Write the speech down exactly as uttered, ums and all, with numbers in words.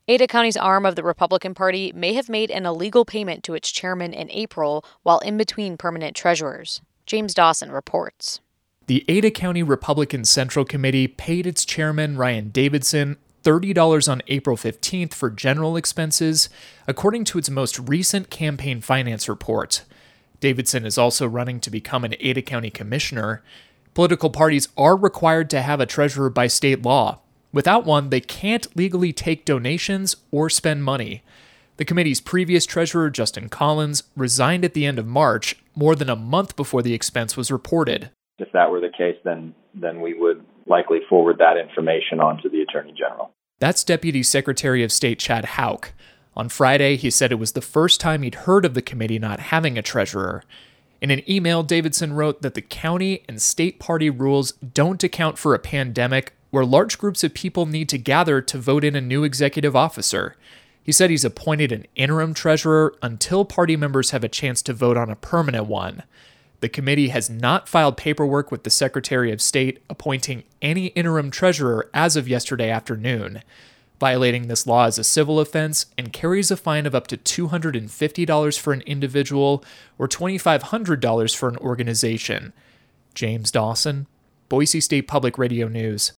Ada County's arm of the Republican Party may have made an illegal payment to its chairman in April while in between permanent treasurers. James Dawson reports. The Ada County Republican Central Committee paid its chairman, Ryan Davidson, thirty dollars on April fifteenth for general expenses, according to its most recent campaign finance report. Davidson is also running to become an Ada County commissioner. Political parties are required to have a treasurer by state law. Without one, they can't legally take donations or spend money. The committee's previous treasurer, Justin Collins, resigned at the end of March, more than a month before the expense was reported. If that were the case, then then we would likely forward that information on to the Attorney General. That's Deputy Secretary of State Chad Houck. On Friday, he said it was the first time he'd heard of the committee not having a treasurer. In an email, Davidson wrote that the county and state party rules don't account for a pandemic where large groups of people need to gather to vote in a new executive officer. He said he's appointed an interim treasurer until party members have a chance to vote on a permanent one. The committee has not filed paperwork with the Secretary of State appointing any interim treasurer as of yesterday afternoon. Violating this law is a civil offense and carries a fine of up to two hundred fifty dollars for an individual or two thousand five hundred dollars for an organization. James Dawson, Boise State Public Radio News.